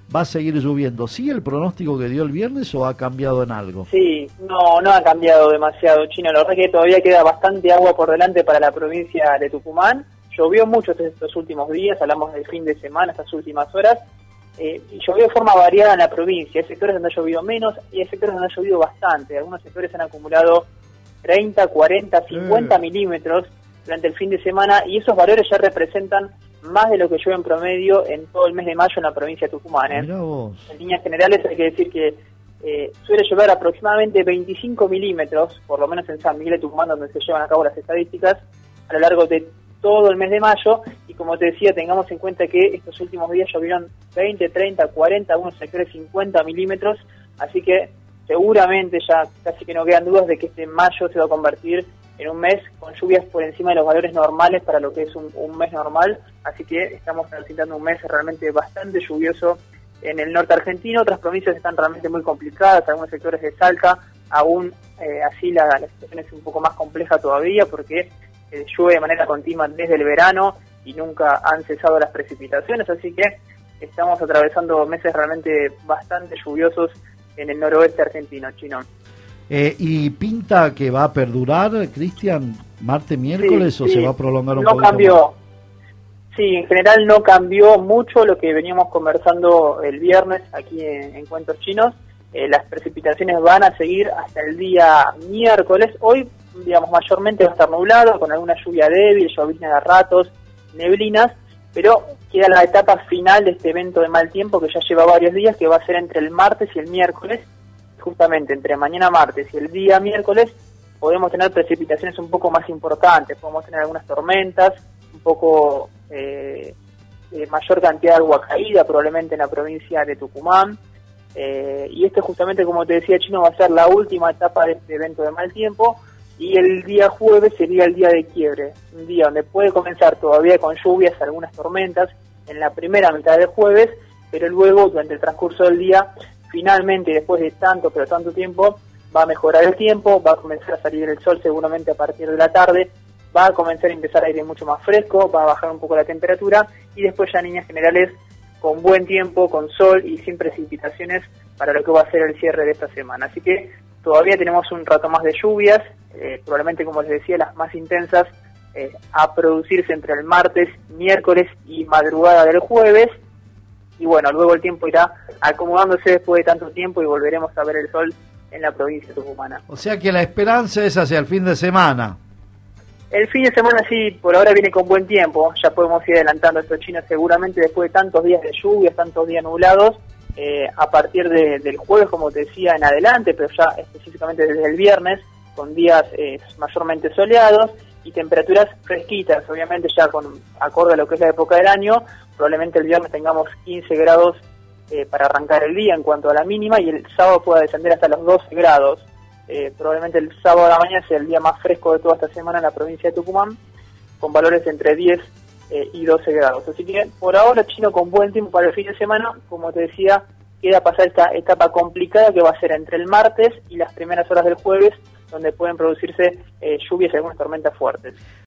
va a seguir lloviendo. ¿Sigue el pronóstico que dio el viernes o ha cambiado en algo? Sí, no ha cambiado demasiado, Chino. La verdad es que todavía queda bastante agua por delante para la provincia de Tucumán. Llovió mucho estos últimos días, hablamos del fin de semana, estas últimas horas, y llovió de forma variada en la provincia. Hay sectores donde ha llovido menos y hay sectores donde ha llovido bastante. Algunos sectores han acumulado 30, 40, 50 milímetros durante el fin de semana, y esos valores ya representan más de lo que llueve en promedio en todo el mes de mayo en la provincia de Tucumán. Mirá vos. En líneas generales hay que decir que suele llover aproximadamente 25 milímetros, por lo menos en San Miguel de Tucumán, donde se llevan a cabo las estadísticas, a lo largo de todo el mes de mayo. Y como te decía, tengamos en cuenta que estos últimos días llovieron 20, 30, 40, algunos sectores 50 milímetros, así que seguramente ya casi que no quedan dudas de que este mayo se va a convertir en un mes con lluvias por encima de los valores normales para lo que es un mes normal, así que estamos transitando un mes realmente bastante lluvioso en el norte argentino. Otras provincias están realmente muy complicadas, algunos sectores de Salta, aún así la situación es un poco más compleja todavía porque llueve de manera continua desde el verano y nunca han cesado las precipitaciones, así que estamos atravesando meses realmente bastante lluviosos en el noroeste argentino, Chino. ¿Y pinta que va a perdurar, Cristian, martes, miércoles, sí, o se va a prolongar un no poquito cambió. más? Sí, en general no cambió mucho lo que veníamos conversando el viernes aquí en Cuentos Chinos. Las precipitaciones van a seguir hasta el día miércoles. Hoy, digamos, mayormente va a estar nublado, con alguna lluvia débil, llovizna de ratos, neblinas, pero queda la etapa final de este evento de mal tiempo que ya lleva varios días, que va a ser entre el martes y el miércoles. Justamente entre mañana martes y el día miércoles podemos tener precipitaciones un poco más importantes, podemos tener algunas tormentas, un poco mayor cantidad de agua caída probablemente en la provincia de Tucumán, y este justamente, como te decía, Chino, va a ser la última etapa de este evento de mal tiempo, y el día jueves sería el día de quiebre, un día donde puede comenzar todavía con lluvias, algunas tormentas en la primera mitad del jueves, pero luego durante el transcurso del día, finalmente, después de tanto tiempo, va a mejorar el tiempo, va a comenzar a salir el sol seguramente a partir de la tarde, va a comenzar a empezar aire mucho más fresco, va a bajar un poco la temperatura, y después ya en líneas generales, con buen tiempo, con sol y sin precipitaciones para lo que va a ser el cierre de esta semana. Así que todavía tenemos un rato más de lluvias, probablemente, como les decía, las más intensas a producirse entre el martes, miércoles y madrugada del jueves. Y bueno, luego el tiempo irá acomodándose después de tanto tiempo y volveremos a ver el sol en la provincia tucumana. O sea que la esperanza es hacia el fin de semana. El fin de semana sí, por ahora viene con buen tiempo, ya podemos ir adelantando esto, Chino, seguramente después de tantos días de lluvias, tantos días nublados, a partir del jueves, como te decía, en adelante, pero ya específicamente desde el viernes, con días mayormente soleados y temperaturas fresquitas, obviamente ya acorde a lo que es la época del año. Probablemente el viernes tengamos 15 grados para arrancar el día en cuanto a la mínima, y el sábado pueda descender hasta los 12 grados. Probablemente el sábado de la mañana sea el día más fresco de toda esta semana en la provincia de Tucumán, con valores entre 10 y 12 grados. Así que por ahora, Chino, con buen tiempo para el fin de semana. Como te decía, queda pasar esta etapa complicada que va a ser entre el martes y las primeras horas del jueves, donde pueden producirse lluvias y algunas tormentas fuertes.